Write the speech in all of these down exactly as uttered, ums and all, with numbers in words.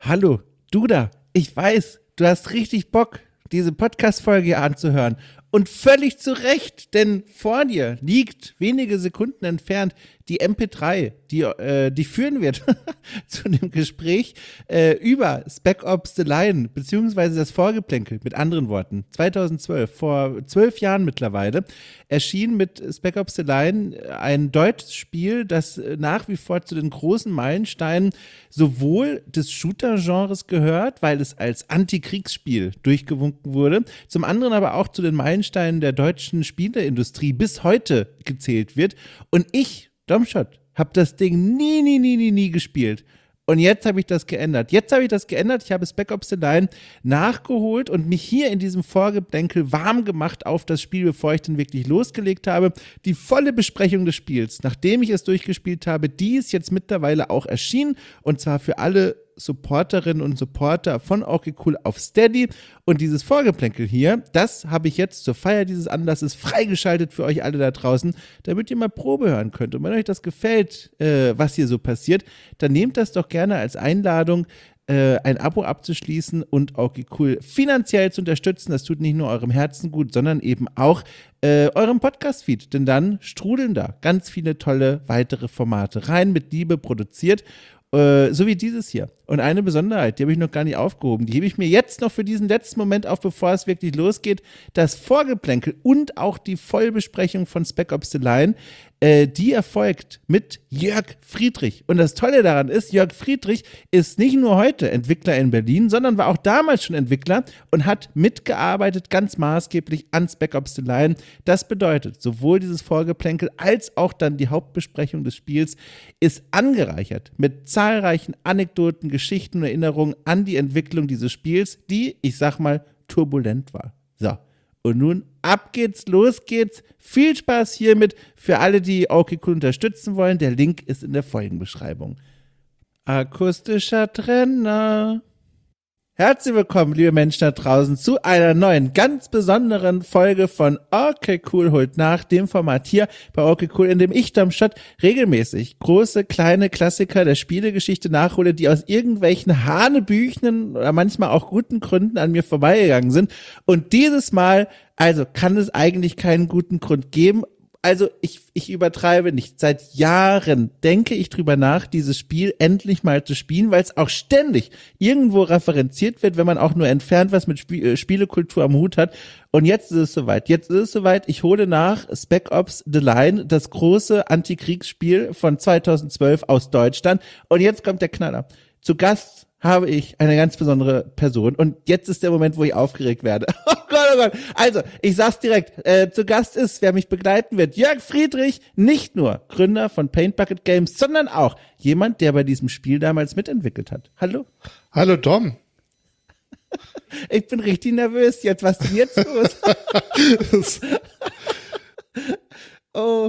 Hallo, du da. Ich weiß, du hast richtig Bock, diese Podcast-Folge hier anzuhören. Und völlig zu Recht, denn vor dir liegt wenige Sekunden entfernt die M P drei, die, äh, die führen wird zu dem Gespräch äh, über Spec Ops The Line, beziehungsweise das Vorgeplänkel, mit anderen Worten. zweitausendzwölf, vor zwölf Jahren mittlerweile, erschien mit Spec Ops The Line ein deutsches Spiel, das nach wie vor zu den großen Meilensteinen sowohl des Shooter-Genres gehört, weil es als Antikriegsspiel durchgewunken wurde, zum anderen aber auch zu den Meilensteinen der deutschen Spieleindustrie bis heute gezählt wird. Und ich, Domshot, habe das Ding nie, nie, nie, nie, nie gespielt. Und jetzt habe ich das geändert. Jetzt habe ich das geändert. Ich habe Spec Ops The Line nachgeholt und mich hier in diesem Vorgeplänkel warm gemacht auf das Spiel, bevor ich dann wirklich losgelegt habe. Die volle Besprechung des Spiels, nachdem ich es durchgespielt habe, die ist jetzt mittlerweile auch erschienen. Und zwar für alle Supporterinnen und Supporter von Okay Cool auf Steady. Und dieses Vorgeplänkel hier, das habe ich jetzt zur Feier dieses Anlasses freigeschaltet für euch alle da draußen, damit ihr mal Probe hören könnt. Und wenn euch das gefällt, äh, was hier so passiert, dann nehmt das doch gerne als Einladung, äh, ein Abo abzuschließen und Okay Cool finanziell zu unterstützen. Das tut nicht nur eurem Herzen gut, sondern eben auch äh, eurem Podcast-Feed. Denn dann strudeln da ganz viele tolle weitere Formate rein, mit Liebe produziert. Äh, so wie dieses hier. Und eine Besonderheit, die habe ich noch gar nicht aufgehoben, die hebe ich mir jetzt noch für diesen letzten Moment auf, bevor es wirklich losgeht. Das Vorgeplänkel und auch die Vollbesprechung von Spec Ops The Line, äh, die erfolgt mit Jörg Friedrich. Und das Tolle daran ist, Jörg Friedrich ist nicht nur heute Entwickler in Berlin, sondern war auch damals schon Entwickler und hat mitgearbeitet, ganz maßgeblich an Spec Ops The Line. Das bedeutet, sowohl dieses Vorgeplänkel als auch dann die Hauptbesprechung des Spiels ist angereichert mit zahlreichen Anekdoten, Geschichten und Erinnerungen an die Entwicklung dieses Spiels, die, ich sag mal, turbulent war. So, und nun ab geht's, los geht's. Viel Spaß hiermit für alle, die Okay Cool unterstützen wollen. Der Link ist in der Folgenbeschreibung. Akustischer Trenner. Herzlich willkommen, liebe Menschen da draußen, zu einer neuen, ganz besonderen Folge von Okay Cool holt nach, dem Format hier bei Okay Cool, in dem ich, Domshot, regelmäßig große, kleine Klassiker der Spielegeschichte nachhole, die aus irgendwelchen hanebüchenen oder manchmal auch guten Gründen an mir vorbeigegangen sind. Und dieses Mal, also kann es eigentlich keinen guten Grund geben. Also ich, ich übertreibe nicht. Seit Jahren denke ich drüber nach, dieses Spiel endlich mal zu spielen, weil es auch ständig irgendwo referenziert wird, wenn man auch nur entfernt was mit Sp- äh, Spielekultur am Hut hat. Und jetzt ist es soweit. Jetzt ist es soweit. Ich hole nach Spec Ops The Line, das große Antikriegsspiel von zweitausendzwölf aus Deutschland. Und jetzt kommt der Knaller. Zu Gast habe ich eine ganz besondere Person. Und jetzt ist der Moment, wo ich aufgeregt werde. Oh Gott, oh Gott. Also, ich sag's direkt. Äh, zu Gast ist, wer mich begleiten wird, Jörg Friedrich, nicht nur Gründer von Paint Bucket Games, sondern auch jemand, der bei diesem Spiel damals mitentwickelt hat. Hallo. Hallo, Dom. Ich bin richtig nervös jetzt. Was ist denn jetzt los? Oh.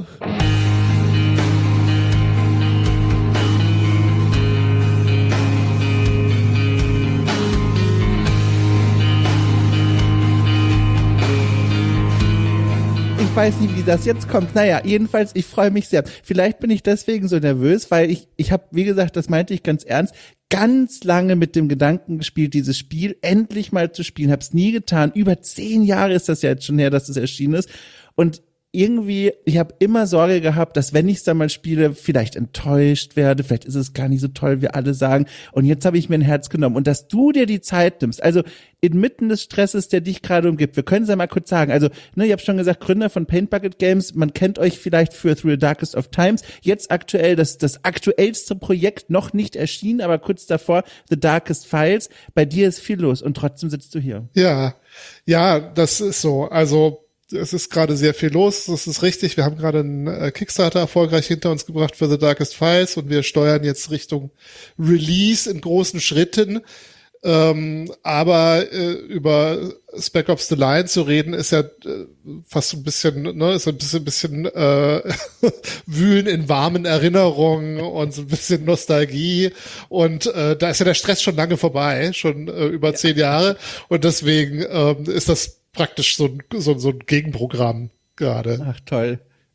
Ich weiß nicht, wie das jetzt kommt. Naja, jedenfalls, ich freue mich sehr. Vielleicht bin ich deswegen so nervös, weil ich, ich habe, wie gesagt, das meinte ich ganz ernst, ganz lange mit dem Gedanken gespielt, dieses Spiel endlich mal zu spielen. Hab's nie getan. Über zehn Jahre ist das ja jetzt schon her, dass es erschienen ist. Und irgendwie, ich habe immer Sorge gehabt, dass wenn ich es dann mal spiele, vielleicht enttäuscht werde, vielleicht ist es gar nicht so toll, wie alle sagen. Und jetzt habe ich mir ein Herz genommen. Und dass du dir die Zeit nimmst, also inmitten des Stresses, der dich gerade umgibt, wir können es ja mal kurz sagen, also ne, ich habe schon gesagt, Gründer von Paint Bucket Games, man kennt euch vielleicht für Through the Darkest of Times, jetzt aktuell das, das aktuellste Projekt, noch nicht erschienen, aber kurz davor, The Darkest Files. Bei dir ist viel los und trotzdem sitzt du hier. Ja, ja, das ist so, also es ist gerade sehr viel los, das ist richtig. Wir haben gerade einen äh, Kickstarter erfolgreich hinter uns gebracht für The Darkest Files und wir steuern jetzt Richtung Release in großen Schritten. Ähm, aber äh, über Spec Ops The Line zu reden, ist ja äh, fast so ein bisschen, ne, ist ein bisschen, bisschen äh, wühlen in warmen Erinnerungen und so ein bisschen Nostalgie. Und äh, da ist ja der Stress schon lange vorbei, schon äh, über ja. zehn Jahre. Und deswegen ähm, ist das praktisch so ein, so, so ein Gegenprogramm gerade. Ach toll.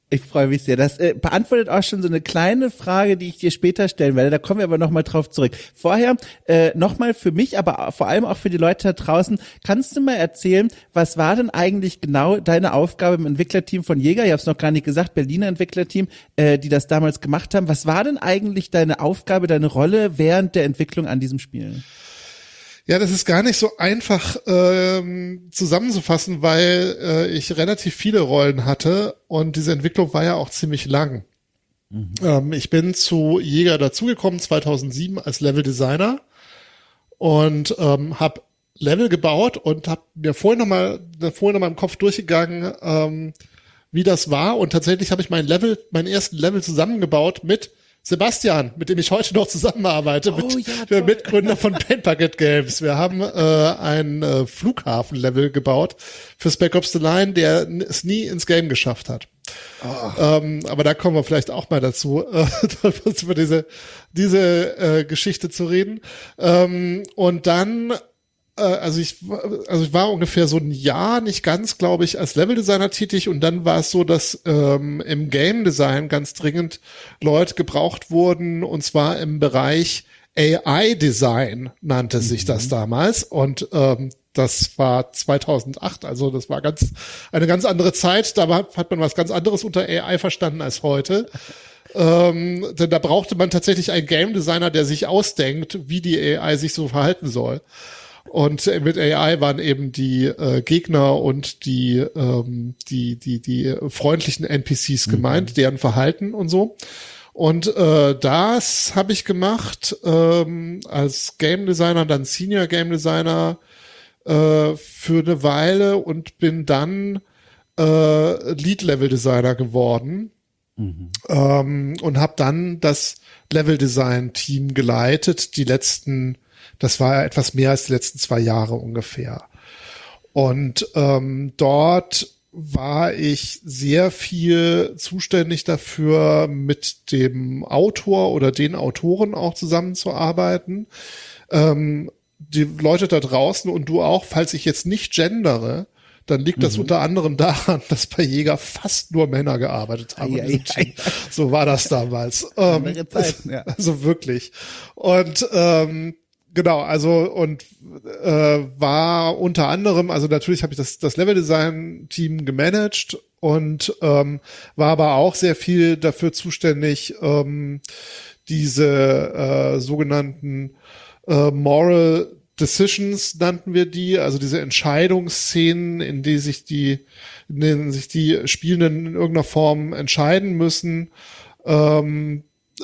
Ich freue mich sehr. Das äh, beantwortet auch schon so eine kleine Frage, die ich dir später stellen werde. Da kommen wir aber nochmal drauf zurück. Vorher äh, nochmal für mich, aber vor allem auch für die Leute da draußen, kannst du mal erzählen, was war denn eigentlich genau deine Aufgabe im Entwicklerteam von Jäger? Ich habe es noch gar nicht gesagt, Berliner Entwicklerteam, äh, die das damals gemacht haben. Was war denn eigentlich deine Aufgabe, deine Rolle während der Entwicklung an diesem Spiel? Ja, das ist gar nicht so einfach ähm, zusammenzufassen, weil äh, ich relativ viele Rollen hatte und diese Entwicklung war ja auch ziemlich lang. Mhm. Ähm, ich bin zu Jäger dazugekommen zweitausendsieben als Level-Designer und ähm, habe Level gebaut und habe mir vorhin nochmal vorhin noch mal im Kopf durchgegangen, ähm, wie das war, und tatsächlich habe ich mein Level, meinen ersten Level zusammengebaut mit Sebastian, mit dem ich heute noch zusammenarbeite, mit oh, ja, der Mitgründer von Paint Bucket Games. Wir haben äh, ein äh, Flughafen-Level gebaut für Spec Ops The Line, der es nie ins Game geschafft hat. Oh. Ähm, aber da kommen wir vielleicht auch mal dazu, äh, über diese diese äh, Geschichte zu reden. Ähm, und dann Also ich, also ich war ungefähr so ein Jahr, nicht ganz, glaube ich, als Leveldesigner tätig, und dann war es so, dass ähm, im Game Design ganz dringend Leute gebraucht wurden, und zwar im Bereich A I Design nannte sich mhm. das damals, und ähm, das war zweitausendacht, also das war ganz eine ganz andere Zeit. Da war, hat man was ganz anderes unter A I verstanden als heute. Ähm, denn da brauchte man tatsächlich einen Game Designer, der sich ausdenkt, wie die A I sich so verhalten soll. Und mit A I waren eben die äh, Gegner und die, ähm, die, die, die freundlichen N P Cs gemeint, mhm. deren Verhalten und so. Und äh, das habe ich gemacht ähm, als Game Designer, dann Senior Game Designer äh, für eine Weile und bin dann äh, Lead Level Designer geworden. Mhm. Ähm, und habe dann das Level Design Team geleitet, die letzten Das war ja etwas mehr als die letzten zwei Jahre ungefähr. Und ähm, dort war ich sehr viel zuständig dafür, mit dem Autor oder den Autoren auch zusammenzuarbeiten. Ähm, die Leute da draußen und du auch, falls ich jetzt nicht gendere, dann liegt das mhm. unter anderem daran, dass bei Jäger fast nur Männer gearbeitet haben. Ja, ja, ja. So war das damals. Ähm, Zeiten, ja. Also wirklich. Und ähm, Genau, also und äh, war unter anderem, also natürlich habe ich das das Level-Design-Team gemanagt und ähm, war aber auch sehr viel dafür zuständig, ähm, diese äh, sogenannten äh, Moral Decisions nannten wir die, also diese Entscheidungsszenen, in die sich die, in denen sich die Spielenden in irgendeiner Form entscheiden müssen, ähm,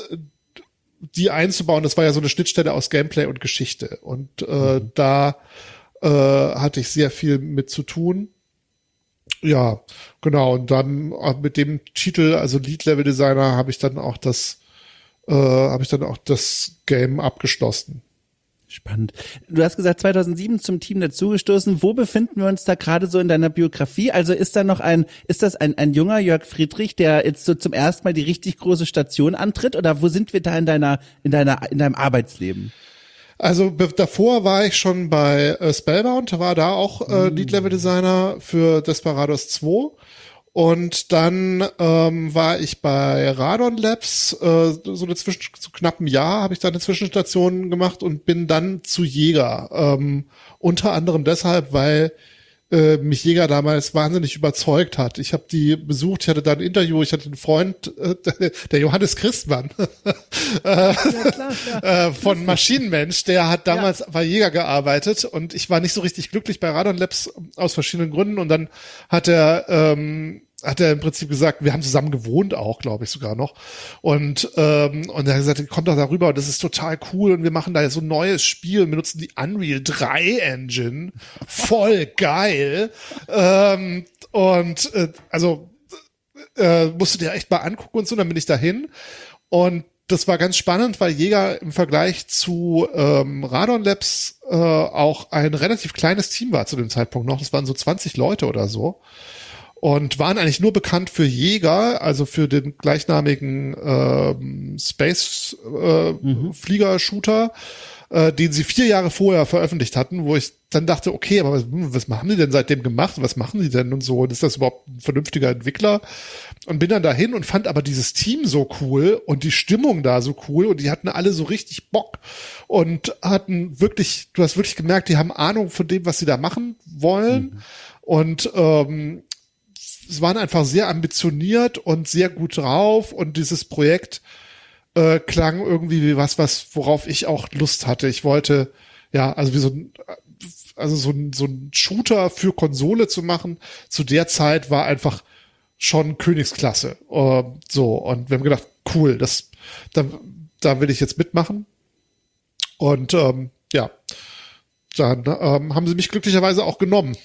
die einzubauen. Das war ja so eine Schnittstelle aus Gameplay und Geschichte. Und äh, mhm. da äh, hatte ich sehr viel mit zu tun. Ja, genau. Und dann mit dem Titel, also Lead Level Designer, habe ich dann auch das, äh, habe ich dann auch das Game abgeschlossen. Spannend. Du hast gesagt, zweitausendsieben zum Team dazugestoßen. Wo befinden wir uns da gerade so in deiner Biografie? Also ist da noch ein, ist das ein, ein junger Jörg Friedrich, der jetzt so zum ersten Mal die richtig große Station antritt? Oder wo sind wir da in deiner, in deiner, in deinem Arbeitsleben? Also davor war ich schon bei äh, Spellbound, war da auch äh, Lead Level Designer für Desperados zwei. Und dann ähm, war ich bei Radon Labs, äh, so eine Zwischen, so knapp ein Jahr habe ich da eine Zwischenstation gemacht und bin dann zu Jäger. Ähm, unter anderem deshalb, weil äh, mich Jäger damals wahnsinnig überzeugt hat. Ich habe die besucht, ich hatte da ein Interview, ich hatte einen Freund, äh, der Johannes Christmann äh, ja, klar, ja. äh, von Maschinenmensch, der hat damals ja. bei Jäger gearbeitet und ich war nicht so richtig glücklich bei Radon Labs aus verschiedenen Gründen, und dann hat er ähm, hat er im Prinzip gesagt, wir haben zusammen gewohnt auch, glaube ich sogar noch. Und ähm, und er hat gesagt, kommt doch darüber, das ist total cool und wir machen da so ein neues Spiel und benutzen die Unreal drei Engine. Voll geil. ähm, und äh, also äh, musst du dir echt mal angucken und so, dann bin ich dahin. Und das war ganz spannend, weil Jäger im Vergleich zu ähm, Radon Labs äh, auch ein relativ kleines Team war zu dem Zeitpunkt noch. Das waren so zwanzig Leute oder so. Und waren eigentlich nur bekannt für Jäger, also für den gleichnamigen ähm, Space-Flieger-Shooter. Äh, mhm. äh, den sie vier Jahre vorher veröffentlicht hatten, wo ich dann dachte, okay, aber was, was haben die denn seitdem gemacht? Was machen die denn und so? Und ist das überhaupt ein vernünftiger Entwickler? Und bin dann dahin und fand aber dieses Team so cool und die Stimmung da so cool und die hatten alle so richtig Bock und hatten wirklich, du hast wirklich gemerkt, die haben Ahnung von dem, was sie da machen wollen. Mhm. Und ähm, es waren einfach sehr ambitioniert und sehr gut drauf und dieses Projekt äh, klang irgendwie wie was, was, worauf ich auch Lust hatte. Ich wollte, ja, also wie so ein, also so ein, so ein Shooter für Konsole zu machen, zu der Zeit war einfach schon Königsklasse. Äh, so, und wir haben gedacht, cool, das, da, da will ich jetzt mitmachen. Und ähm, ja, dann ähm, haben sie mich glücklicherweise auch genommen.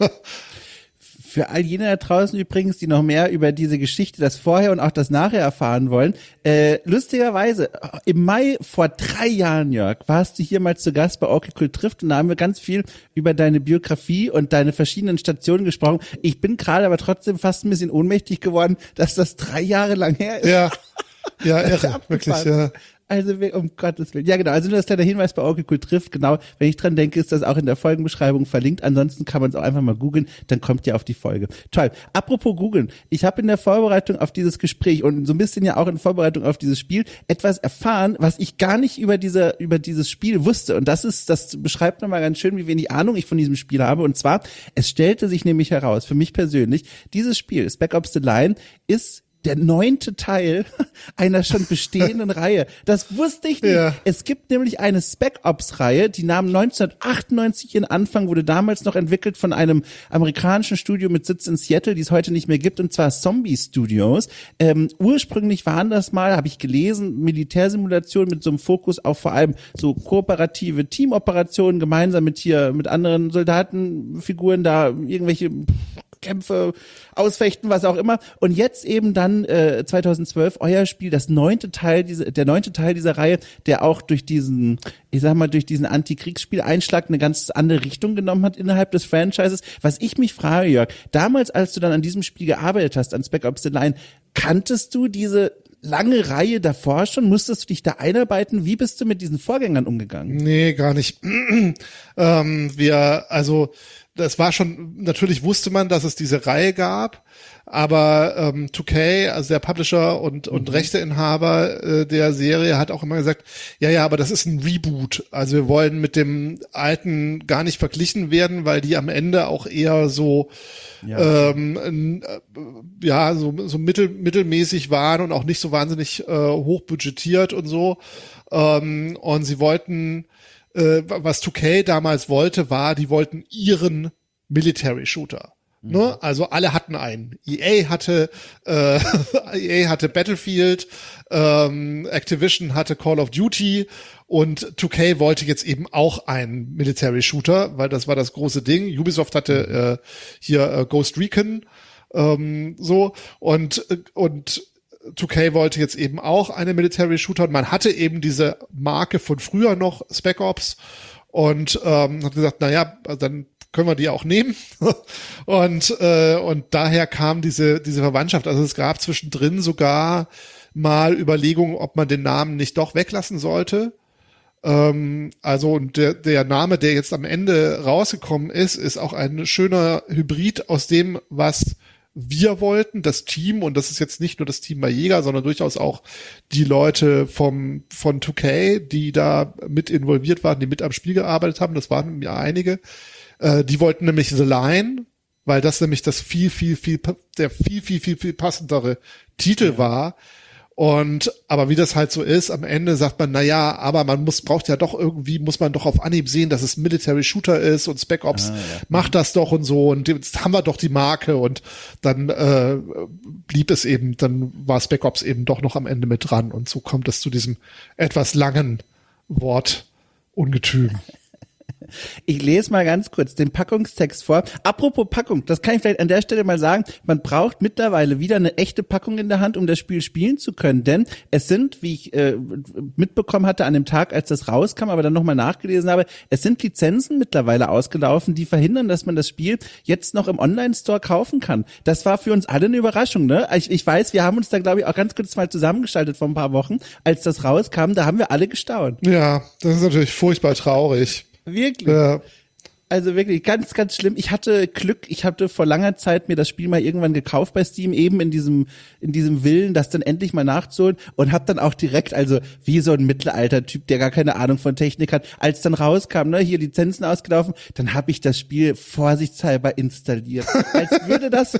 Für all jene da draußen übrigens, die noch mehr über diese Geschichte, das Vorher und auch das Nachher erfahren wollen, äh, lustigerweise, im Mai vor drei Jahren, Jörg, warst du hier mal zu Gast bei Okay Cool trifft und da haben wir ganz viel über deine Biografie und deine verschiedenen Stationen gesprochen. Ich bin gerade aber trotzdem fast ein bisschen ohnmächtig geworden, dass das drei Jahre lang her ist. Ja, ja, irre, wirklich, ja. Also, um Gottes Willen. Ja, genau. Also nur das kleine Hinweis bei Okay Cool trifft. Genau. Wenn ich dran denke, ist das auch in der Folgenbeschreibung verlinkt. Ansonsten kann man es auch einfach mal googeln. Dann kommt ihr auf die Folge. Toll. Apropos googeln. Ich habe in der Vorbereitung auf dieses Gespräch und so ein bisschen ja auch in Vorbereitung auf dieses Spiel etwas erfahren, was ich gar nicht über diese, über dieses Spiel wusste. Und das ist, das beschreibt nochmal ganz schön, wie wenig Ahnung ich von diesem Spiel habe. Und zwar, es stellte sich nämlich heraus, für mich persönlich, dieses Spiel, Spec Ops The Line, ist der neunte Teil einer schon bestehenden Reihe. Das wusste ich nicht. Ja. Es gibt nämlich eine Spec Ops Reihe, die nahm neunzehnhundertachtundneunzig ihren Anfang, wurde damals noch entwickelt von einem amerikanischen Studio mit Sitz in Seattle, die es heute nicht mehr gibt, und zwar Zombie Studios. Ähm, ursprünglich waren das mal, habe ich gelesen, Militärsimulationen mit so einem Fokus auf vor allem so kooperative Teamoperationen, gemeinsam mit hier, mit anderen Soldatenfiguren da irgendwelche Kämpfe ausfechten, was auch immer. Und jetzt eben dann äh, zweitausendzwölf euer Spiel, das neunte Teil, diese, der neunte Teil dieser Reihe, der auch durch diesen, ich sag mal, durch diesen Antikriegsspieleinschlag eine ganz andere Richtung genommen hat innerhalb des Franchises. Was ich mich frage, Jörg, damals, als du dann an diesem Spiel gearbeitet hast, an Spec Ops The Line, kanntest du diese lange Reihe davor schon? Musstest du dich da einarbeiten? Wie bist du mit diesen Vorgängern umgegangen? Nee, gar nicht. ähm, wir, also das war schon, natürlich wusste man, dass es diese Reihe gab, aber ähm, zwei K, also der Publisher und und mhm. Rechteinhaber äh, der Serie, hat auch immer gesagt, ja, ja, aber das ist ein Reboot. Also wir wollen mit dem alten gar nicht verglichen werden, weil die am Ende auch eher so ja, ähm, äh, ja so so mittel mittelmäßig waren und auch nicht so wahnsinnig äh, hoch budgetiert und so. Ähm, und sie wollten was zwei K damals wollte, war, die wollten ihren Military-Shooter. Mhm. Ne? Also alle hatten einen. E A hatte äh, E A hatte Battlefield, ähm, Activision hatte Call of Duty und zwei K wollte jetzt eben auch einen Military-Shooter, weil das war das große Ding. Ubisoft hatte äh, hier äh, Ghost Recon ähm, so und und zwei K wollte jetzt eben auch eine Military-Shooter und man hatte eben diese Marke von früher noch, Spec Ops, und ähm, hat gesagt, naja, dann können wir die auch nehmen. und äh, und daher kam diese diese Verwandtschaft. Also es gab zwischendrin sogar mal Überlegungen, ob man den Namen nicht doch weglassen sollte. Ähm, also und der, der Name, der jetzt am Ende rausgekommen ist, ist auch ein schöner Hybrid aus dem, was wir wollten, das Team, und das ist jetzt nicht nur das Team bei Jäger, sondern durchaus auch die Leute vom von zwei K, die da mit involviert waren, die mit am Spiel gearbeitet haben, das waren ja einige, äh, die wollten nämlich The Line, weil das nämlich das viel, viel, viel, der viel, viel, viel, viel passendere Titel ja. war. Und, aber wie das halt so ist, am Ende sagt man, na ja, aber man muss, braucht ja doch irgendwie, muss man doch auf Anhieb sehen, dass es Military Shooter ist und Spec Ops ah, ja. macht das doch und so und jetzt haben wir doch die Marke und dann äh, blieb es eben, dann war Spec Ops eben doch noch am Ende mit dran und so kommt es zu diesem etwas langen Wort Ungetüm. Ich lese mal ganz kurz den Packungstext vor. Apropos Packung, das kann ich vielleicht an der Stelle mal sagen. Man braucht mittlerweile wieder eine echte Packung in der Hand, um das Spiel spielen zu können. Denn es sind, wie ich äh, mitbekommen hatte an dem Tag, als das rauskam, aber dann nochmal nachgelesen habe, es sind Lizenzen mittlerweile ausgelaufen, die verhindern, dass man das Spiel jetzt noch im Online-Store kaufen kann. Das war für uns alle eine Überraschung, ne? Ich, ich weiß, wir haben uns da, glaube ich, auch ganz kurz mal zusammengeschaltet vor ein paar Wochen, als das rauskam. Da haben wir alle gestaunt. Ja, das ist natürlich furchtbar traurig. Wirklich. Ja. Also wirklich ganz, ganz schlimm. Ich hatte Glück, ich hatte vor langer Zeit mir das Spiel mal irgendwann gekauft bei Steam, eben in diesem in diesem Willen, das dann endlich mal nachzuholen und hab dann auch direkt, also wie so ein Mittelalter-Typ, der gar keine Ahnung von Technik hat, als dann rauskam, ne, hier Lizenzen ausgelaufen, dann habe ich das Spiel vorsichtshalber installiert. Als würde das...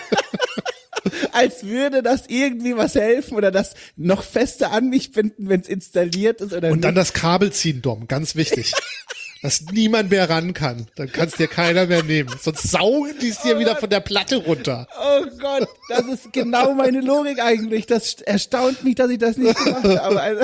als würde das irgendwie was helfen oder das noch fester an mich binden, wenn es installiert ist oder Und nicht. dann das Kabel ziehen, Dom, ganz wichtig. Dass niemand mehr ran kann. Dann kann es dir keiner mehr nehmen. Sonst saugen die es dir wieder von der Platte runter. Oh Gott, das ist genau meine Logik eigentlich. Das erstaunt mich, dass ich das nicht gemacht habe. Also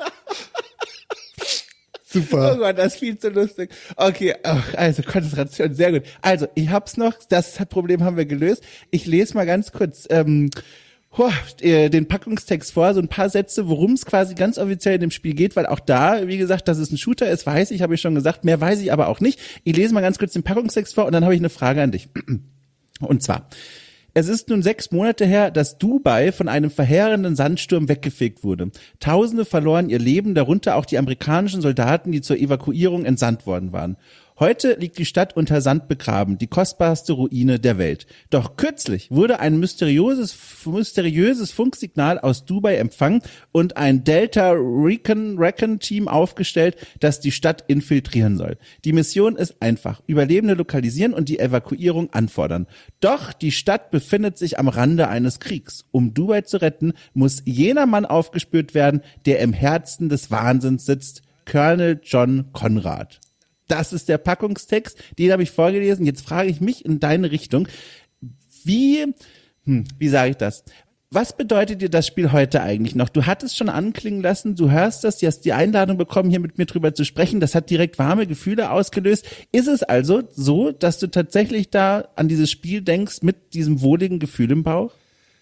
Super. Oh Gott, das ist viel zu lustig. Okay, also Konzentration, sehr gut. Also, ich hab's noch, das Problem haben wir gelöst. Ich lese mal ganz kurz ähm, den Packungstext vor, so ein paar Sätze, worum es quasi ganz offiziell in dem Spiel geht, weil auch da, wie gesagt, dass es ein Shooter ist, weiß ich, habe ich schon gesagt, mehr weiß ich aber auch nicht. Ich lese mal ganz kurz den Packungstext vor und dann habe ich eine Frage an dich. Und zwar: Es ist nun sechs Monate her, dass Dubai von einem verheerenden Sandsturm weggefegt wurde. Tausende verloren ihr Leben, darunter auch die amerikanischen Soldaten, die zur Evakuierung entsandt worden waren. Heute liegt die Stadt unter Sand begraben, die kostbarste Ruine der Welt. Doch kürzlich wurde ein mysteriöses, mysteriöses Funksignal aus Dubai empfangen und ein Delta Recon, Recon Team aufgestellt, das die Stadt infiltrieren soll. Die Mission ist einfach: Überlebende lokalisieren und die Evakuierung anfordern. Doch die Stadt befindet sich am Rande eines Kriegs. Um Dubai zu retten, muss jener Mann aufgespürt werden, der im Herzen des Wahnsinns sitzt: Colonel John Conrad. Das ist der Packungstext, den habe ich vorgelesen. Jetzt frage ich mich in deine Richtung, wie, hm, wie sage ich das? Was bedeutet dir das Spiel heute eigentlich noch? Du hattest schon anklingen lassen, du hörst das, du hast die Einladung bekommen, hier mit mir drüber zu sprechen. Das hat direkt warme Gefühle ausgelöst. Ist es also so, dass du tatsächlich da an dieses Spiel denkst mit diesem wohligen Gefühl im Bauch?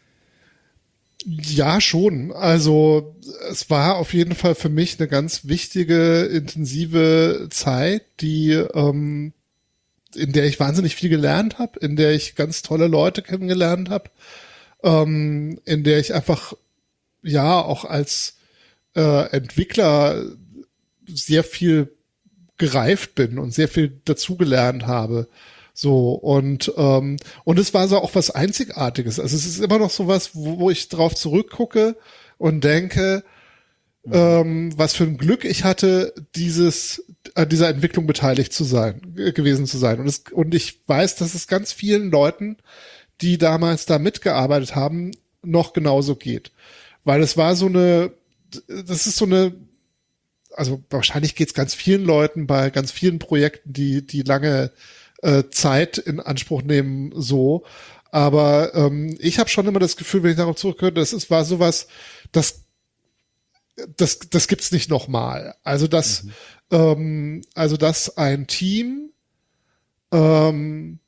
Ja, schon. Also es war auf jeden Fall für mich eine ganz wichtige, intensive Zeit, die ähm, in der ich wahnsinnig viel gelernt habe, in der ich ganz tolle Leute kennengelernt habe, ähm, in der ich einfach ja auch als äh, Entwickler sehr viel gereift bin und sehr viel dazugelernt habe. So, und ähm, und es war so auch was Einzigartiges. Also es ist immer noch so was, wo, wo ich drauf zurückgucke und denke, mhm. ähm, was für ein Glück ich hatte, dieses an dieser Entwicklung beteiligt zu sein, äh, gewesen zu sein. Und es, und ich weiß, dass es ganz vielen Leuten, die damals da mitgearbeitet haben, noch genauso geht. Weil es war so eine, das ist so eine, also wahrscheinlich geht es ganz vielen Leuten bei ganz vielen Projekten, die die lange Zeit in Anspruch nehmen, so. Aber ähm, ich habe schon immer das Gefühl, wenn ich darauf zurückhöre, das ist, war sowas, das das das gibt's nicht nochmal. Also dass mhm. ähm, also dass ein Team ähm,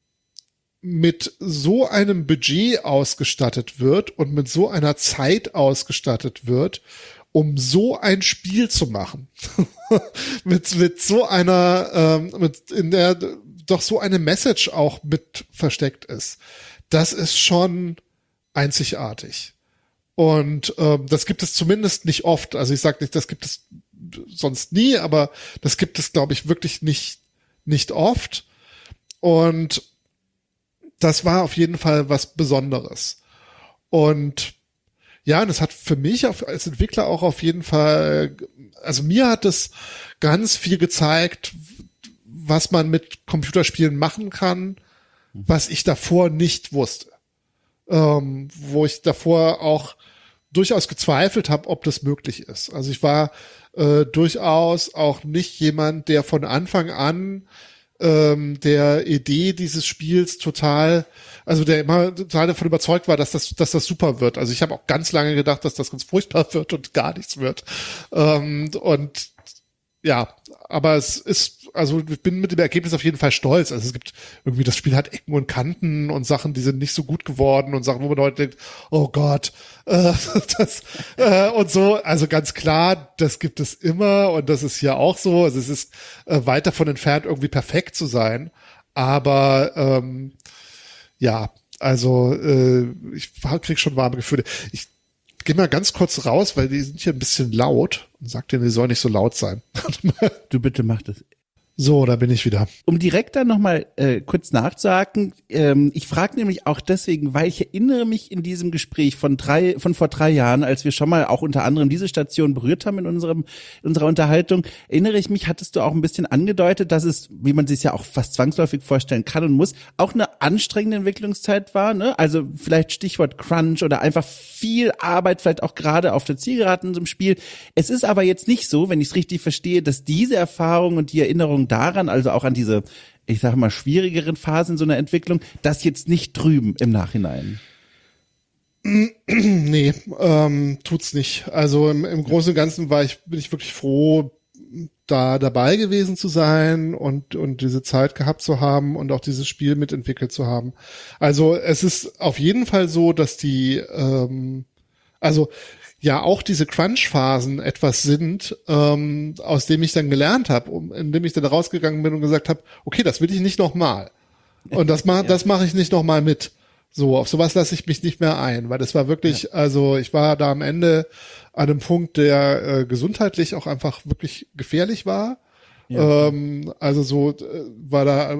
mit so einem Budget ausgestattet wird und mit so einer Zeit ausgestattet wird, um so ein Spiel zu machen. mit mit so einer ähm, mit in der doch so eine Message auch mit versteckt ist. Das ist schon einzigartig. Und ähm, das gibt es zumindest nicht oft. Also ich sage nicht, das gibt es sonst nie, aber das gibt es, glaube ich, wirklich nicht nicht oft. Und das war auf jeden Fall was Besonderes. Und ja, und es hat für mich auf, als Entwickler auch auf jeden Fall, also mir hat es ganz viel gezeigt, was man mit Computerspielen machen kann, was ich davor nicht wusste. Ähm, wo ich davor auch durchaus gezweifelt habe, ob das möglich ist. Also ich war äh, durchaus auch nicht jemand, der von Anfang an ähm, der Idee dieses Spiels total, also der immer total davon überzeugt war, dass das, dass das super wird. Also ich habe auch ganz lange gedacht, dass das ganz furchtbar wird und gar nichts wird. Ähm, und ja, aber es ist, also ich bin mit dem Ergebnis auf jeden Fall stolz. Also es gibt irgendwie, das Spiel hat Ecken und Kanten und Sachen, die sind nicht so gut geworden und Sachen, wo man heute denkt, oh Gott, äh, das, äh, und so. Also ganz klar, das gibt es immer und das ist hier auch so. Also es ist äh, weit davon entfernt, irgendwie perfekt zu sein. Aber ähm, ja, also äh, ich krieg schon warme Gefühle. Ich geh mal ganz kurz raus, weil die sind hier ein bisschen laut und sag denen, die sollen nicht so laut sein. Du bitte mach das. So, da bin ich wieder. Um direkt dann nochmal äh, kurz nachzuhaken, ähm, ich frage nämlich auch deswegen, weil ich erinnere mich in diesem Gespräch von drei, von vor drei Jahren, als wir schon mal auch unter anderem diese Station berührt haben in unserem, in unserer Unterhaltung, erinnere ich mich, hattest du auch ein bisschen angedeutet, dass es, wie man sich ja auch fast zwangsläufig vorstellen kann und muss, auch eine anstrengende Entwicklungszeit war, ne? Also vielleicht Stichwort Crunch oder einfach viel Arbeit, vielleicht auch gerade auf der Zielgeraden in so einem Spiel. Es ist aber jetzt nicht so, wenn ich es richtig verstehe, dass diese Erfahrung und die Erinnerung daran, also auch an diese, ich sage mal, schwierigeren Phasen so einer Entwicklung, das jetzt nicht trüben im Nachhinein. Nee, ähm, tut's nicht. Also im, im Großen und Ganzen war ich, bin ich wirklich froh, da dabei gewesen zu sein und, und diese Zeit gehabt zu haben und auch dieses Spiel mitentwickelt zu haben. Also es ist auf jeden Fall so, dass die, ähm, also ja auch diese Crunch-Phasen etwas sind, ähm, aus dem ich dann gelernt habe, um, indem ich dann rausgegangen bin und gesagt habe, okay, das will ich nicht nochmal. Und das ma- ja. das mache ich nicht nochmal mit. So, auf sowas lasse ich mich nicht mehr ein, weil das war wirklich, ja. also ich war da am Ende an einem Punkt, der äh, gesundheitlich auch einfach wirklich gefährlich war. Ja. Ähm, also so äh, war da,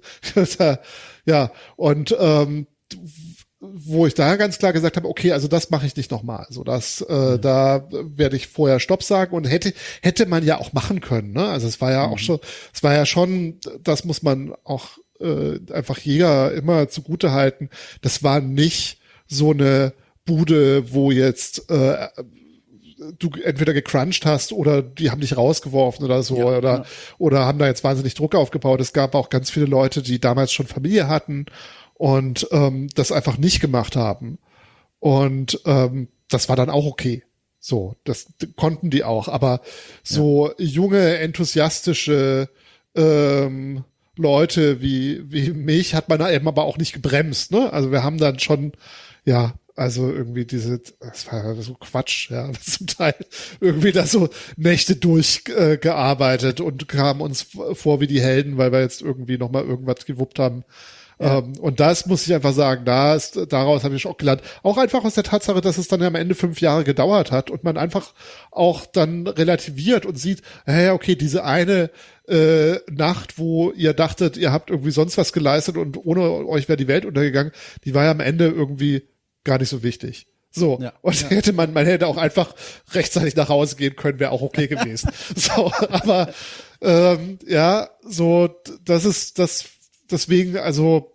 ja, und ähm, wo ich da ganz klar gesagt habe, okay, also das mache ich nicht nochmal. So, das, äh, mhm. da werde ich vorher Stopp sagen und hätte hätte man ja auch machen können. Ne? Also es war ja mhm. auch schon, es war ja schon, das muss man auch äh, einfach jeder immer zugute halten. Das war nicht so eine Bude, wo jetzt äh, du entweder gecrunched hast oder die haben dich rausgeworfen oder so ja, oder ja. oder haben da jetzt wahnsinnig Druck aufgebaut. Es gab auch ganz viele Leute, die damals schon Familie hatten und ähm, das einfach nicht gemacht haben. Und ähm, das war dann auch okay. So, das konnten die auch. Aber so ja. junge, enthusiastische ähm, Leute wie wie mich hat man da eben aber auch nicht gebremst. Ne? Also wir haben dann schon, ja, also irgendwie diese, das war so Quatsch, ja, zum Teil irgendwie da so Nächte durchgearbeitet äh, und kamen uns vor wie die Helden, weil wir jetzt irgendwie nochmal irgendwas gewuppt haben. Ja. Ähm, und das muss ich einfach sagen, da ist, daraus habe ich auch gelernt. Auch einfach aus der Tatsache, dass es dann ja am Ende fünf Jahre gedauert hat und man einfach auch dann relativiert und sieht, hey, okay, diese eine äh, Nacht, wo ihr dachtet, ihr habt irgendwie sonst was geleistet und ohne euch wäre die Welt untergegangen, die war ja am Ende irgendwie gar nicht so wichtig. So, ja, und ja. hätte man, man hätte auch einfach rechtzeitig nach Hause gehen können, wäre auch okay gewesen. So, aber ähm, ja, so, das ist das, deswegen, also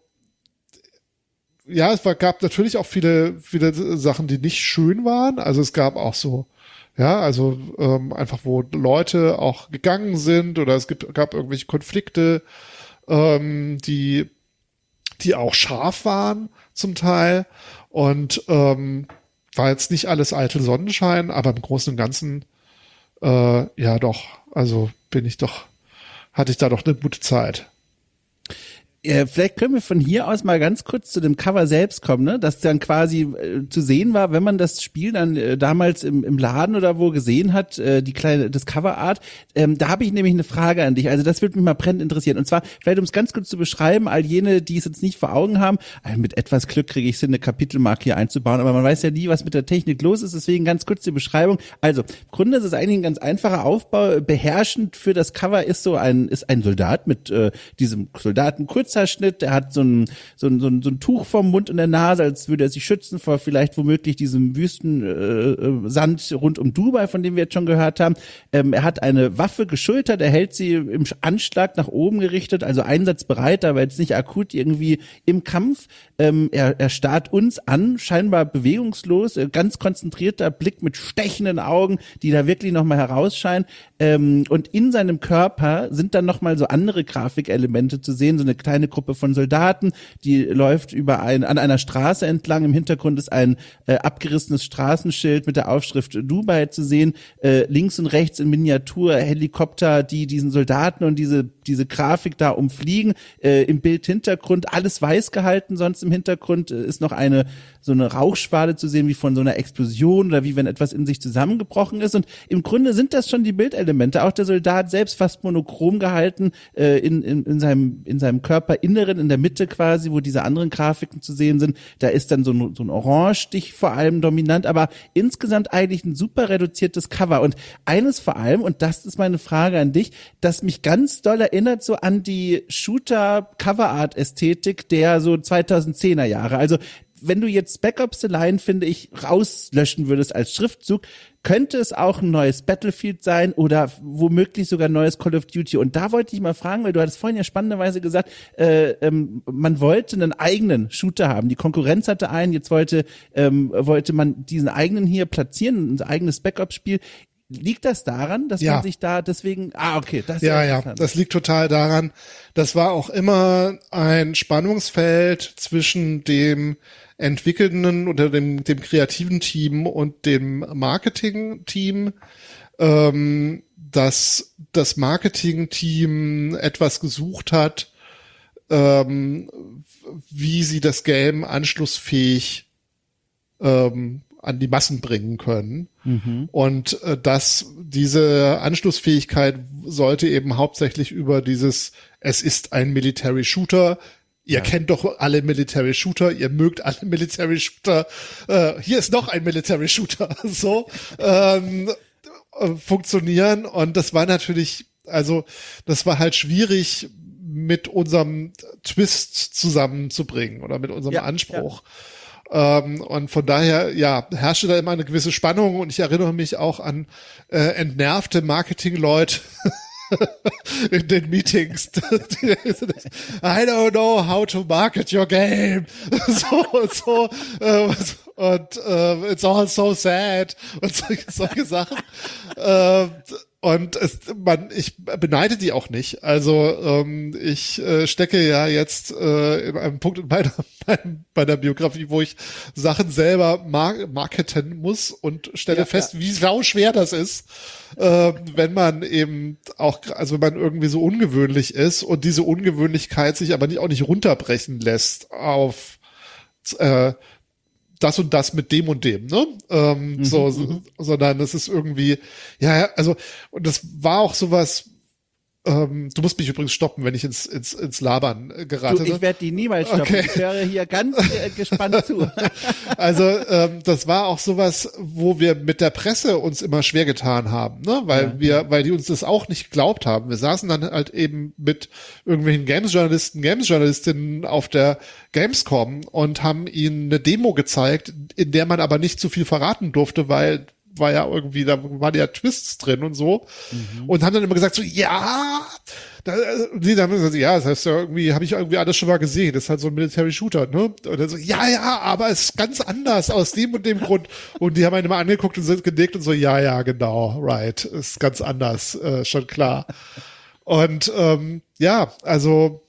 ja, es war, gab natürlich auch viele, viele Sachen, die nicht schön waren. Also es gab auch so, ja, also ähm, einfach, wo Leute auch gegangen sind oder es gibt, gab irgendwelche Konflikte, ähm, die, die auch scharf waren zum Teil. Und ähm, war jetzt nicht alles eitel Sonnenschein, aber im Großen und Ganzen äh, ja doch, also bin ich doch, hatte ich da doch eine gute Zeit. Äh, vielleicht können wir von hier aus mal ganz kurz zu dem Cover selbst kommen, ne? Das dann quasi äh, zu sehen war, wenn man das Spiel dann äh, damals im, im Laden oder wo gesehen hat, äh, die kleine, das Coverart. Ähm, da habe ich nämlich eine Frage an dich. Also das würde mich mal brennend interessieren. Und zwar, vielleicht um es ganz kurz zu beschreiben, all jene, die es jetzt nicht vor Augen haben, also mit etwas Glück kriege ich es hin, eine Kapitelmarke hier einzubauen, aber man weiß ja nie, was mit der Technik los ist, deswegen ganz kurz die Beschreibung. Also, im Grunde ist es eigentlich ein ganz einfacher Aufbau. Beherrschend für das Cover ist so ein, ist ein Soldat mit äh, diesem Soldaten kurz Schnitt, der hat so ein, so ein, so ein, so ein Tuch vorm Mund und der Nase, als würde er sich schützen vor vielleicht womöglich diesem Wüstensand äh, rund um Dubai, von dem wir jetzt schon gehört haben. Ähm, er hat eine Waffe geschultert, er hält sie im Anschlag nach oben gerichtet, also einsatzbereit, aber jetzt nicht akut irgendwie im Kampf. Ähm, er, er starrt uns an, scheinbar bewegungslos, äh, ganz konzentrierter Blick mit stechenden Augen, die da wirklich nochmal herausscheinen. Ähm, und in seinem Körper sind dann nochmal so andere Grafikelemente zu sehen, so eine kleine kleine Gruppe von Soldaten, die läuft über ein, an einer Straße entlang. Im Hintergrund ist ein äh, abgerissenes Straßenschild mit der Aufschrift Dubai zu sehen. Äh, links und rechts in Miniatur Helikopter, die diesen Soldaten und diese diese Grafik da umfliegen. Äh, im Bildhintergrund alles weiß gehalten, sonst im Hintergrund äh, ist noch eine so eine Rauchschwade zu sehen, wie von so einer Explosion oder wie wenn etwas in sich zusammengebrochen ist. Und im Grunde sind das schon die Bildelemente. Auch der Soldat selbst fast monochrom gehalten, äh, in, in, in seinem, in seinem Körperinneren, in der Mitte quasi, wo diese anderen Grafiken zu sehen sind. Da ist dann so ein, so ein Orange-Stich vor allem dominant, aber insgesamt eigentlich ein super reduziertes Cover. Und eines vor allem, und das ist meine Frage an dich, das mich ganz doll erinnert so an die Shooter-Cover-Art-Ästhetik der so zweitausendzehner Jahre. Also wenn du jetzt Spec Ops The Line, finde ich, rauslöschen würdest als Schriftzug, könnte es auch ein neues Battlefield sein oder womöglich sogar ein neues Call of Duty. Und da wollte ich mal fragen, weil du hattest vorhin ja spannenderweise gesagt, äh, ähm, man wollte einen eigenen Shooter haben. Die Konkurrenz hatte einen, jetzt wollte ähm, wollte man diesen eigenen hier platzieren, ein eigenes Spec Ops Spiel. Liegt das daran, dass ja. man sich da deswegen, ah, okay, das ist ja, ja, das liegt total daran. Das war auch immer ein Spannungsfeld zwischen dem entwickelnden oder dem, dem kreativen Team und dem Marketing-Team, ähm, dass das Marketing-Team etwas gesucht hat, ähm, wie sie das Game anschlussfähig ähm, an die Massen bringen können. Mhm. Und äh, dass diese Anschlussfähigkeit sollte eben hauptsächlich über dieses, es ist ein Military Shooter, ihr ja. kennt doch alle Military Shooter, ihr mögt alle Military Shooter, äh, hier ist noch ein Military Shooter, so ähm, äh, funktionieren. Und das war natürlich, also das war halt schwierig mit unserem Twist zusammenzubringen oder mit unserem ja, Anspruch. Ja. Ähm, und von daher, ja, herrschte da immer eine gewisse Spannung und ich erinnere mich auch an äh, entnervte Marketingleute in den Meetings. I don't know how to market your game. So und so. Äh, und äh, it's all so sad und solche, solche Sachen. äh, Und es, man, ich beneide die auch nicht. Also ähm, ich äh, stecke ja jetzt äh, in einem Punkt in meiner, bei der Biografie, wo ich Sachen selber mar- marketen muss und stelle ja, fest, ja. wie sau schwer das ist, äh, wenn man eben auch, also wenn man irgendwie so ungewöhnlich ist und diese Ungewöhnlichkeit sich aber nicht, auch nicht runterbrechen lässt auf äh, das und das mit dem und dem, ne? Ähm, mhm, so, so, sondern es ist irgendwie, ja, also, und das war auch sowas, ähm, du musst mich übrigens stoppen, wenn ich ins, ins, ins Labern äh, gerate. Du, ich werde die niemals stoppen. Okay. Ich höre hier ganz äh, gespannt zu. Also, ähm, das war auch sowas, wo wir mit der Presse uns immer schwer getan haben, ne? Weil ja, wir, ja. weil die uns das auch nicht geglaubt haben. Wir saßen dann halt eben mit irgendwelchen Games-Journalisten, Games-Journalistinnen auf der Gamescom und haben ihnen eine Demo gezeigt, in der man aber nicht zu viel verraten durfte, weil war ja irgendwie, da waren ja Twists drin und so. Mhm. Und haben dann immer gesagt so, ja, da, die dann gesagt, ja, das heißt ja irgendwie, habe ich irgendwie alles schon mal gesehen. Das ist halt so ein Military Shooter, ne? Und dann so, ja, ja, aber es ist ganz anders aus dem und dem Grund. Und die haben einen immer angeguckt und sind gedickt und so, ja, ja, genau, right, ist ganz anders, äh, schon klar. Und ähm, ja, also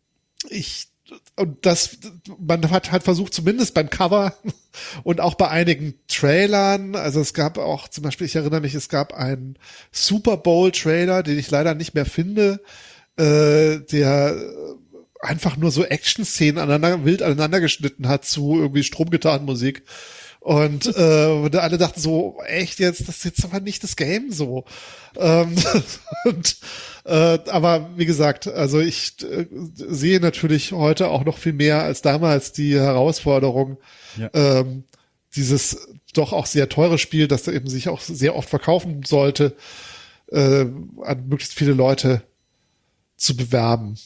ich Und das, man hat halt versucht, zumindest beim Cover und auch bei einigen Trailern, also es gab auch zum Beispiel, ich erinnere mich, es gab einen Super Bowl Trailer, den ich leider nicht mehr finde, äh, der einfach nur so Action-Szenen aneinander, wild aneinander geschnitten hat zu irgendwie Stromgitarrenmusik. Und äh, und alle dachten so, echt jetzt, das ist jetzt aber nicht das Game so. Ähm, und, äh, aber wie gesagt, also ich äh, sehe natürlich heute auch noch viel mehr als damals die Herausforderung, ja. ähm, dieses doch auch sehr teure Spiel, das da eben sich auch sehr oft verkaufen sollte, äh, an möglichst viele Leute zu bewerben.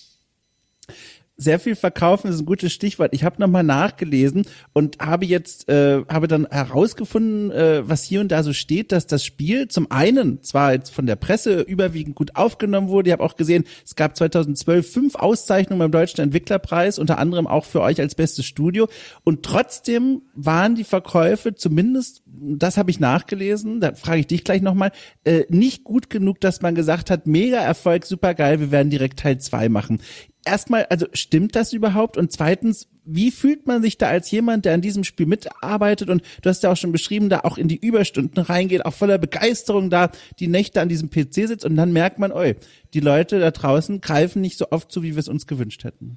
Sehr viel verkaufen ist ein gutes Stichwort. Ich habe nochmal nachgelesen und habe jetzt äh, habe dann herausgefunden, äh, was hier und da so steht, dass das Spiel zum einen zwar jetzt von der Presse überwiegend gut aufgenommen wurde. Ich habe auch gesehen, es gab zweitausendzwölf fünf Auszeichnungen beim Deutschen Entwicklerpreis, unter anderem auch für euch als bestes Studio. Und trotzdem waren die Verkäufe zumindest, das habe ich nachgelesen, da frage ich dich gleich nochmal, äh, nicht gut genug, dass man gesagt hat, mega Erfolg, super geil, wir werden direkt Teil zwei machen. erstmal, also stimmt das überhaupt? Und zweitens, wie fühlt man sich da als jemand, der an diesem Spiel mitarbeitet und du hast ja auch schon beschrieben, da auch in die Überstunden reingeht, auch voller Begeisterung da die Nächte an diesem P C sitzt und dann merkt man, oi, die Leute da draußen greifen nicht so oft zu, wie wir es uns gewünscht hätten.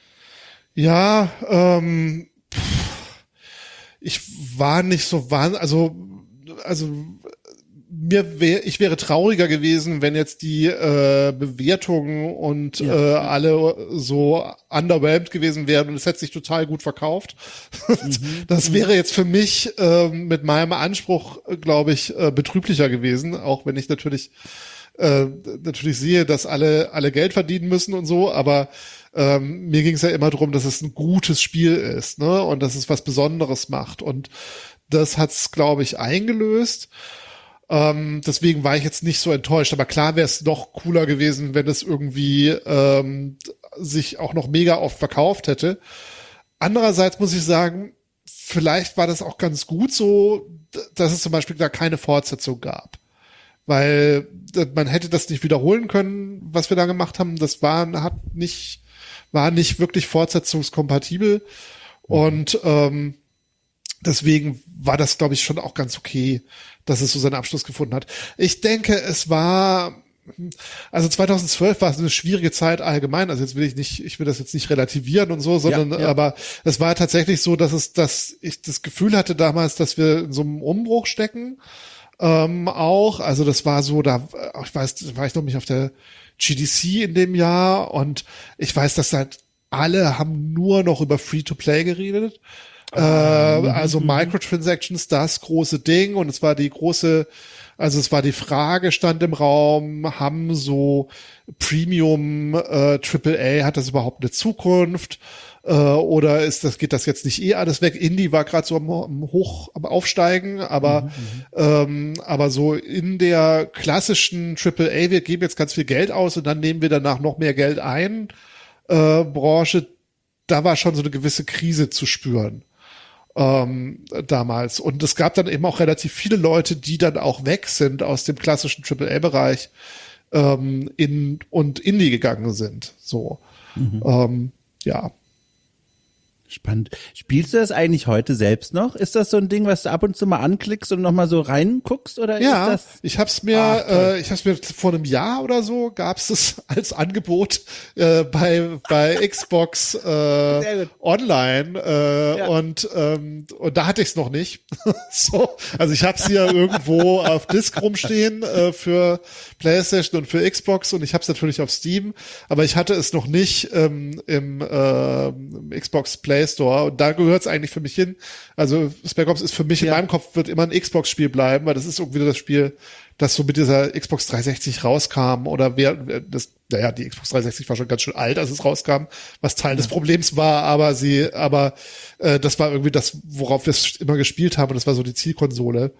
Ja, ähm, ich war nicht so wahnsinnig, also, also, mir wäre, ich wäre trauriger gewesen, wenn jetzt die äh, Bewertungen und ja. äh, alle so underwhelmed gewesen wären und es hätte sich total gut verkauft. Mhm. Das wäre jetzt für mich äh, mit meinem Anspruch, glaube ich, äh, betrüblicher gewesen, auch wenn ich natürlich äh, natürlich sehe, dass alle alle Geld verdienen müssen und so, aber ähm, mir ging es ja immer darum, dass es ein gutes Spiel ist, ne, und dass es was Besonderes macht und das hat's, glaube ich, eingelöst. Ähm, deswegen war ich jetzt nicht so enttäuscht. Aber klar wäre es noch cooler gewesen, wenn es irgendwie ähm, sich auch noch mega oft verkauft hätte. Andererseits muss ich sagen, vielleicht war das auch ganz gut so, dass es zum Beispiel da keine Fortsetzung gab. Weil man hätte das nicht wiederholen können, was wir da gemacht haben. Das war, hat nicht, war nicht wirklich fortsetzungskompatibel. Mhm. Und ähm, deswegen war das, glaube ich, schon auch ganz okay, dass es so seinen Abschluss gefunden hat. Ich denke, es war, also zweitausendzwölf war es eine schwierige Zeit allgemein. Also jetzt will ich nicht, ich will das jetzt nicht relativieren und so, sondern, ja, ja. aber es war tatsächlich so, dass es, dass ich das Gefühl hatte damals, dass wir in so einem Umbruch stecken. Ähm, auch, also das war so, da, ich weiß, da war ich noch nicht auf der G D C in dem Jahr und ich weiß, dass halt alle haben nur noch über Free-to-Play geredet. Äh, also Microtransactions, das große Ding und es war die große, also es war die Frage stand im Raum, haben so Premium äh, Triple A, hat das überhaupt eine Zukunft äh, oder ist das, geht das jetzt nicht eh alles weg? Indie war gerade so am, am Hoch, am Aufsteigen, aber mhm, ähm, aber so in der klassischen Triple A, wir geben jetzt ganz viel Geld aus und dann nehmen wir danach noch mehr Geld ein, äh, Branche, da war schon so eine gewisse Krise zu spüren. Ähm, damals. Und es gab dann eben auch relativ viele Leute, die dann auch weg sind aus dem klassischen Triple A-Bereich ähm, in und Indie gegangen sind. So. Mhm. Ähm, ja. Spannend. Spielst du das eigentlich heute selbst noch? Ist das so ein Ding, was du ab und zu mal anklickst und nochmal so reinguckst? Oder ja, ist das? ich hab's mir, Ach, äh, ich hab's mir vor einem Jahr oder so gab's es als Angebot äh, bei bei Xbox äh, Online äh, ja. und ähm, und da hatte ich's noch nicht. So, also ich hab's hier irgendwo auf Disc rumstehen äh, für PlayStation und für Xbox und ich hab's natürlich auf Steam, aber ich hatte es noch nicht ähm, im, äh, im Xbox Play Store und da gehört es eigentlich für mich hin. Also Spec Ops ist für mich ja. in meinem Kopf wird immer ein Xbox-Spiel bleiben, weil das ist irgendwie das Spiel, das so mit dieser Xbox dreihundertsechzig rauskam oder wer das, naja, die Xbox dreihundertsechzig war schon ganz schön alt, als es rauskam, was Teil ja. des Problems war, aber sie, aber äh, das war irgendwie das, worauf wir es immer gespielt haben und das war so die Zielkonsole.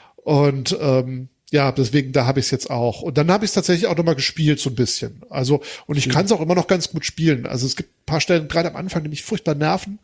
Und ähm, ja, deswegen, da habe ich es jetzt auch. Und dann habe ich es tatsächlich auch nochmal gespielt, so ein bisschen. Also, und ich kann es auch immer noch ganz gut spielen. Also es gibt ein paar Stellen, gerade am Anfang, die mich furchtbar nerven.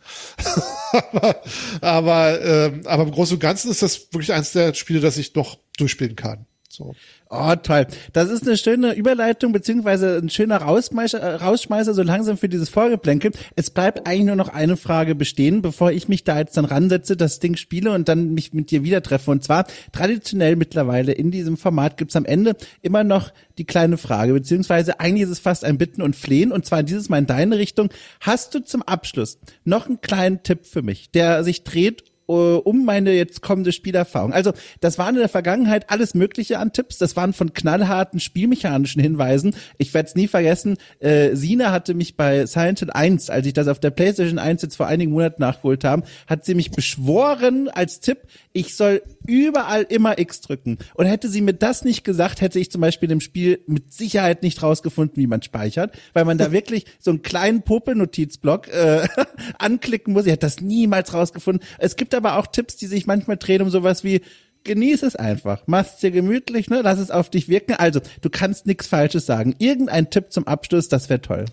aber aber, ähm, aber im Großen und Ganzen ist das wirklich eins der Spiele, das ich noch durchspielen kann. So. Oh, toll. Das ist eine schöne Überleitung, beziehungsweise ein schöner Rausschmeißer, Rausschmeißer so langsam für dieses Vorgeplänkel. Es bleibt eigentlich nur noch eine Frage bestehen, bevor ich mich da jetzt dann ransetze, das Ding spiele und dann mich mit dir wieder treffe. Und zwar, traditionell mittlerweile in diesem Format gibt's am Ende immer noch die kleine Frage, beziehungsweise eigentlich ist es fast ein Bitten und Flehen, und zwar dieses Mal in deine Richtung. Hast du zum Abschluss noch einen kleinen Tipp für mich, der sich dreht um meine jetzt kommende Spielerfahrung? Also das waren in der Vergangenheit alles Mögliche an Tipps, das waren von knallharten spielmechanischen Hinweisen. Ich werde es nie vergessen, äh, Sina hatte mich bei Silent Hill eins, als ich das auf der PlayStation eins jetzt vor einigen Monaten nachgeholt habe, hat sie mich beschworen als Tipp, ich soll überall immer X drücken. Und hätte sie mir das nicht gesagt, hätte ich zum Beispiel im Spiel mit Sicherheit nicht rausgefunden, wie man speichert, weil man da wirklich so einen kleinen Popelnotizblock äh, anklicken muss. Ich hätte das niemals rausgefunden. Es gibt aber auch Tipps, die sich manchmal drehen um sowas wie: Genieß es einfach, mach's dir gemütlich, ne, lass es auf dich wirken. Also, du kannst nichts Falsches sagen. Irgendein Tipp zum Abschluss, das wäre toll.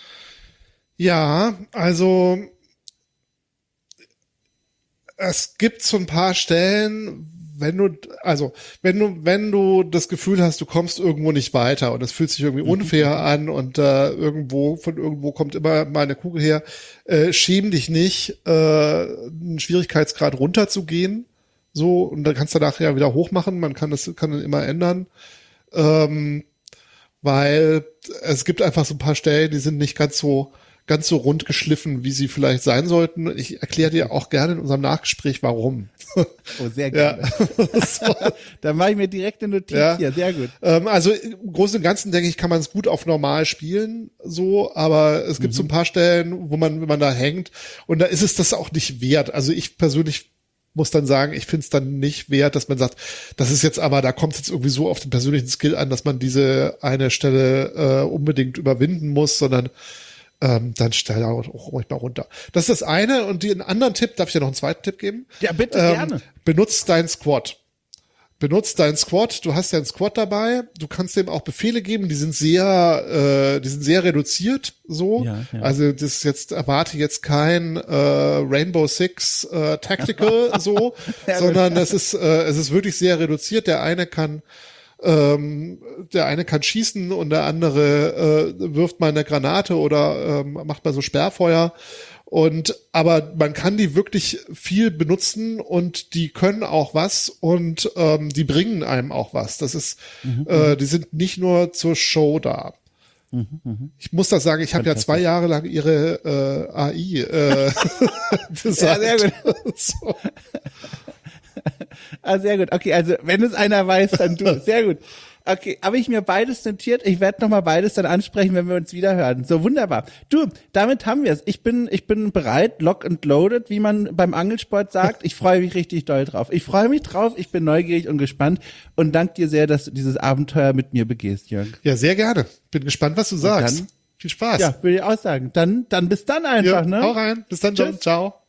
Ja, also es gibt so ein paar Stellen, wenn du, also, wenn du, wenn du das Gefühl hast, du kommst irgendwo nicht weiter und es fühlt sich irgendwie unfair an und äh, irgendwo, von irgendwo kommt immer mal eine Kugel her, äh, schäm dich nicht, äh, einen Schwierigkeitsgrad runterzugehen, so, und dann kannst du nachher wieder hochmachen, man kann das, kann dann immer ändern, ähm, weil es gibt einfach so ein paar Stellen, die sind nicht ganz so, ganz so rund geschliffen, wie sie vielleicht sein sollten. Ich erkläre dir auch gerne in unserem Nachgespräch, warum. Oh, sehr gerne. Ja. So. Dann mache ich mir direkt eine Notiz Ja. hier, sehr gut. Ähm, also im Großen und Ganzen, denke ich, kann man es gut auf normal spielen, so, aber es gibt mhm. so ein paar Stellen, wo man, wenn man da hängt, und da ist es das auch nicht wert. Also ich persönlich muss dann sagen, ich finde es dann nicht wert, dass man sagt, das ist jetzt aber, da kommt es jetzt irgendwie so auf den persönlichen Skill an, dass man diese eine Stelle äh, unbedingt überwinden muss, sondern Ähm, dann stell da auch ruhig mal runter. Das ist das eine. Und den anderen Tipp, darf ich dir noch einen zweiten Tipp geben? Ja, bitte, ähm, gerne. Benutzt deinen Squad. Benutzt deinen Squad. Du hast ja einen Squad dabei. Du kannst dem auch Befehle geben. Die sind sehr, äh, die sind sehr reduziert. So. Ja, ja. Also das ist jetzt, erwarte jetzt kein äh, Rainbow Six äh, Tactical so, ja, sondern es ist, äh, es ist wirklich sehr reduziert. Der eine kann Ähm, der eine kann schießen und der andere äh, wirft mal eine Granate oder ähm, macht mal so Sperrfeuer. Und aber man kann die wirklich viel benutzen und die können auch was und ähm, die bringen einem auch was. Das ist, mhm, äh, die sind nicht nur zur Show da. Mhm, mh. Ich muss das sagen, ich habe ja zwei Jahre lang ihre äh, A I äh, designt. Ja, sehr gut. So. Ah, sehr gut. Okay, also wenn es einer weiß, dann du. Sehr gut. Okay, habe ich mir beides notiert. Ich werde nochmal beides dann ansprechen, wenn wir uns wieder hören. So, wunderbar. Du, damit haben wir es. Ich bin, ich bin bereit, lock and loaded, wie man beim Angelsport sagt. Ich freue mich richtig doll drauf. Ich freue mich drauf. Ich bin neugierig und gespannt und danke dir sehr, dass du dieses Abenteuer mit mir begehst, Jörg. Ja, sehr gerne. Bin gespannt, was du sagst. Dann, viel Spaß. Ja, würde ich auch sagen. Dann, dann bis dann einfach, ja, ne? Hau rein. Bis dann, John. Ciao.